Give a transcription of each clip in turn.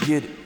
get it.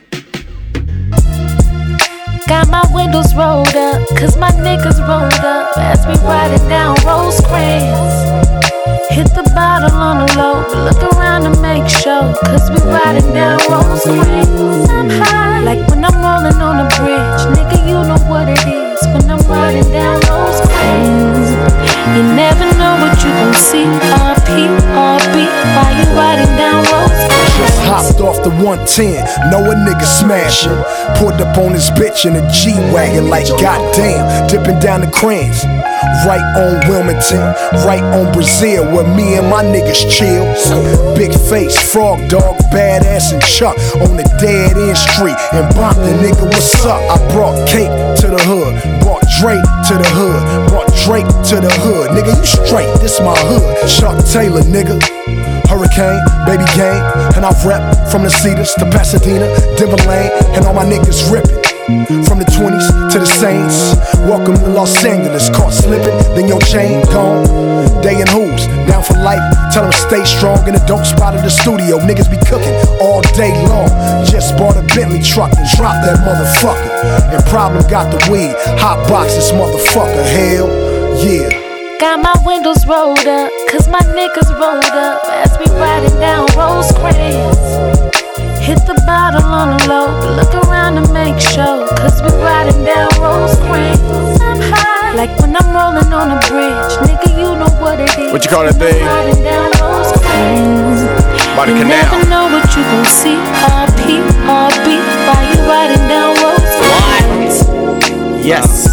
Got my windows rolled up, cause my niggas rolled up as we riding down Rosecrans. Hit the bottle on the low, but look around to make sure, cause we riding down Rosecrans. I'm high, like when I'm rolling on a bridge. Nigga, you know what it is when I'm riding down Rosecrans. You never know what you gon' see. RP, RB, while you riding down Rosecrans. Just hopped off the 110, know a nigga smashing. Pulled up on this bitch in a G-Wagon like goddamn. Dipping down the crayons, right on Wilmington, right on Brazil, where me and my niggas chill. Big face, frog dog, badass and Chuck on the dead end street. And bump the nigga, what's up? I brought cake to the hood, brought Drake to the hood, brought Drake to the hood. Nigga, you straight, this my hood. Chuck Taylor, nigga. Hurricane, baby gang, and I rep from the Cedars to Pasadena, Denver Lane, and all my niggas ripping. From the 20s to the Saints, welcome to Los Angeles. Caught slipping, then your chain gone. They in hoops, down for life. Tell them stay strong in the dope spot of the studio. Niggas be cooking all day long. Just bought a Bentley truck and dropped that motherfucker. And Problem got the weed, hot box this motherfucker. Hell yeah. Got my windows rolled up, cause my niggas rolled up as we riding down Rosecrans. Hit the bottle on the low, but look around to make sure, cause we riding down Rosecrans. I'm high, like when I'm rolling on a bridge. Nigga, you know what it is. What you call that thing? Riding down Rosecrans. By the you canal. never know what you gon' see. RP, RB, while you riding down Rosecrans. What? Yes.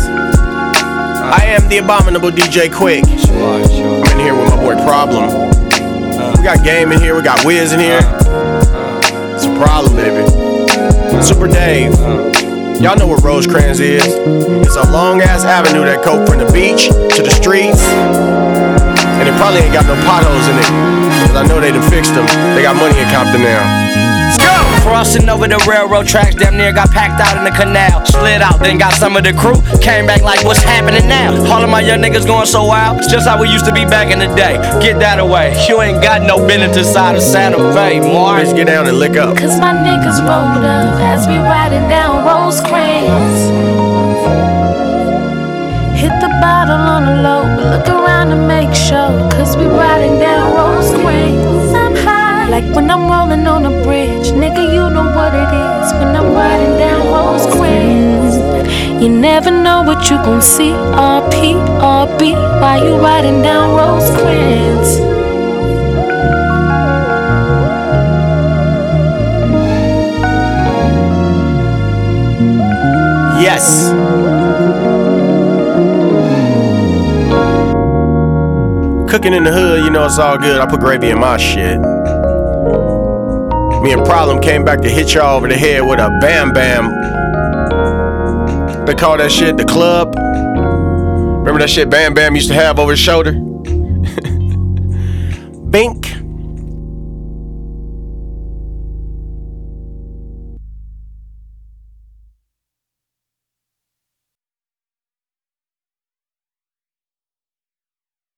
I am the abominable DJ Quick. I'm in here with my boy Problem. We got Game in here, we got Wiz in here. It's a problem, baby. Super Dave. Y'all know what Rosecrans is. It's a long ass avenue that go from the beach to the streets. And it probably ain't got no potholes in it, cause I know they done fixed them. They got money in Compton now. Let's go! Crossing over the railroad tracks, damn near got packed out in the canal. Slid out, then got some of the crew. Came back like, what's happening now? All of my young niggas going so wild. It's just how we used to be back in the day. Get that away. You ain't got no business inside of Santa Fe, Mars. Let's get down and lick up. Cause my niggas rolled up as we riding down Rosecrans. Hit the bottle on the low, but look around to make sure, cause we riding down Rosecrans. I'm high, like when I'm rolling on a bridge. Nigga, you know what it is when I'm riding down Rosecrans. You never know what you gon' see. RP, RB, while you riding down Rosecrans. Yes. Cooking in the hood, you know it's all good. I put gravy in my shit. Me and Problem came back to hit y'all over the head with a Bam Bam. They call that shit the club. Remember that shit Bam Bam used to have over his shoulder?